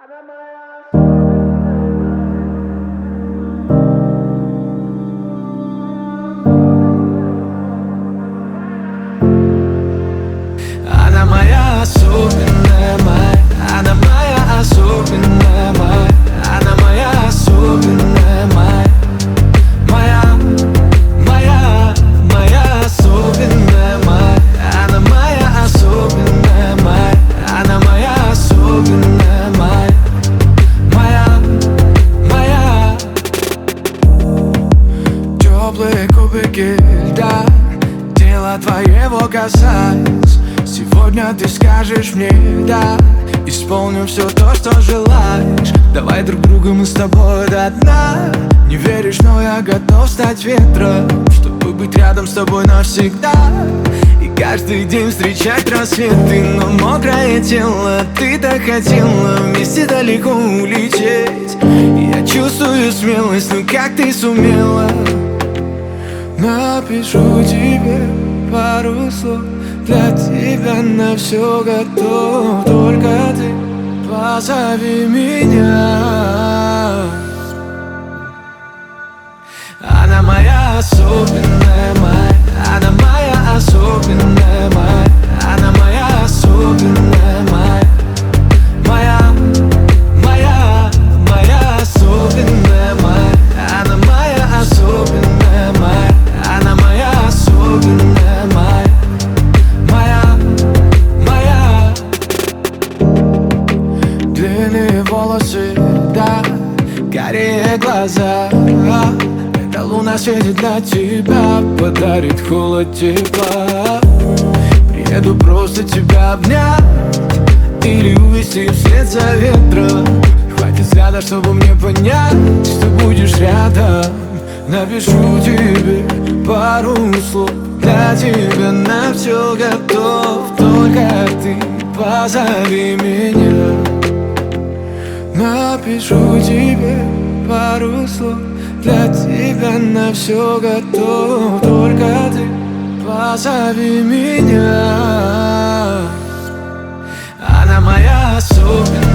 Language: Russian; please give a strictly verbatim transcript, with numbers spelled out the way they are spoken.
Она моя особенная, моя. Она моя особенная, моя. Она моя особенная, моя. Моя, моя, моя особенная, моя. Она моя особенная, моя. Она моя особенная, моя. Моя, моя. Теплые кубики льда, тело твоего касаясь. Сегодня ты скажешь мне да, исполню все то, что желаешь. Давай друг друга, мы с тобой до дна. Не веришь, но я готов стать ветром, чтобы быть рядом с тобой навсегда. И каждый день встречать рассветы. Но мокрое тело, ты так хотела вместе далеко улететь. Я чувствую смелость, ну как ты сумела. Напишу тебе пару слов, для тебя на все готов. Только ты позови меня. Она моя особенная, моя. Она моя особенная, моя. Она моя особенная, моя. Моя, моя, моя особенная, моя. Она моя особенная, моя. Она моя особенная, моя. Длинные волосы, да, карие глаза. Эта луна светит для тебя, подарит холод тепла. Приеду просто тебя обнять или увести вслед за ветром. Хватит взгляда, чтобы мне понять, что будешь рядом. Напишу тебе пару слов, для тебя на все готов. Только ты позови меня. Напишу тебе пару слов, для тебя на все готов. Только ты позови меня. Она моя особенная.